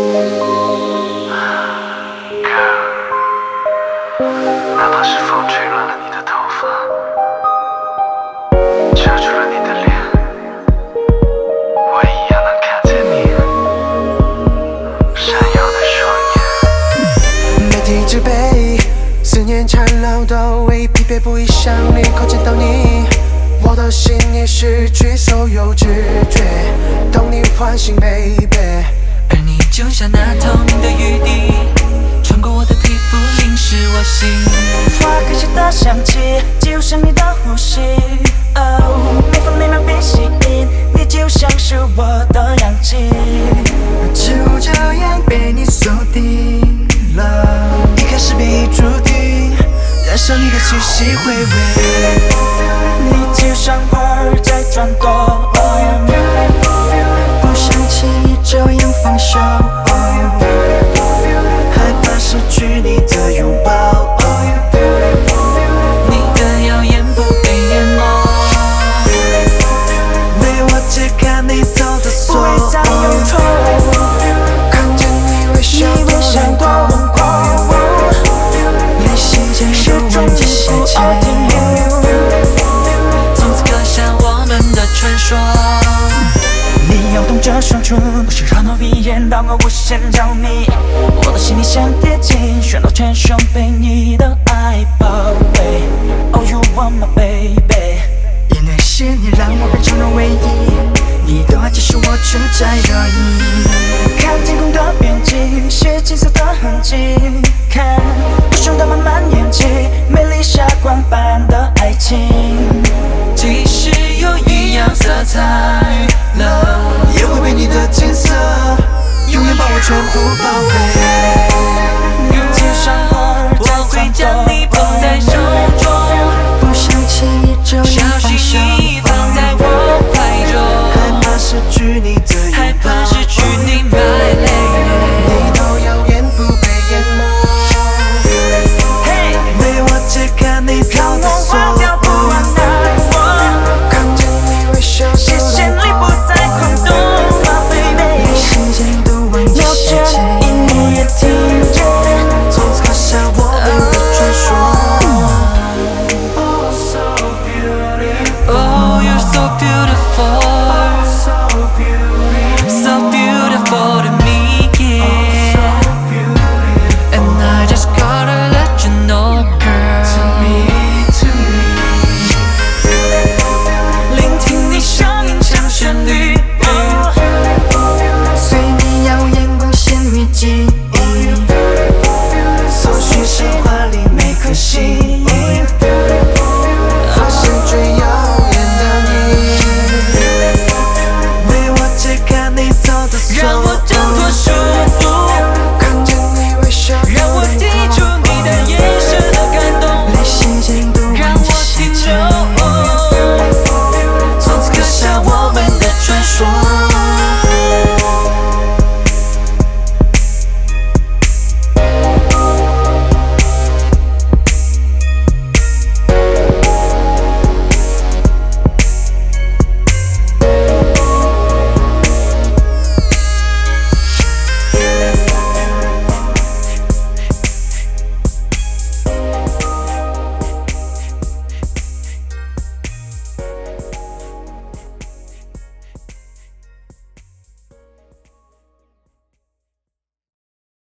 哪怕是风吹乱了你的头发，遮住了你的脸，我一样能看见你闪耀的双眼。 每天一直被思念缠绕的唯一疲惫不已，想立刻见到你，我的心已失去所有知觉，等你唤醒 baby。 而你就像那透明的雨滴，穿过我的皮肤，淋湿我心。 花开时的香气，就像你的呼吸。每分每秒被吸引，你就像是我的氧气。 就这样被你锁定了，一开始便已注定，燃烧你的气息回味。 你就像花儿在转动， 不想轻易这样放手，害怕失去你的拥抱。 你的耀眼不被淹没， 为我解开你走的锁， 不会再有痛。 看见你微笑多轮廓， 你心间有忘记写前， 从此刻下我们的传说。 你摇动着双唇，不是让我一眼让我无限着迷。我的心里想贴近，宣到全身被你的爱包围。Oh you want my baby， 因那些你让我变成了唯一，你的爱只是我存在的意义。 看天空的边际，是金色的痕迹。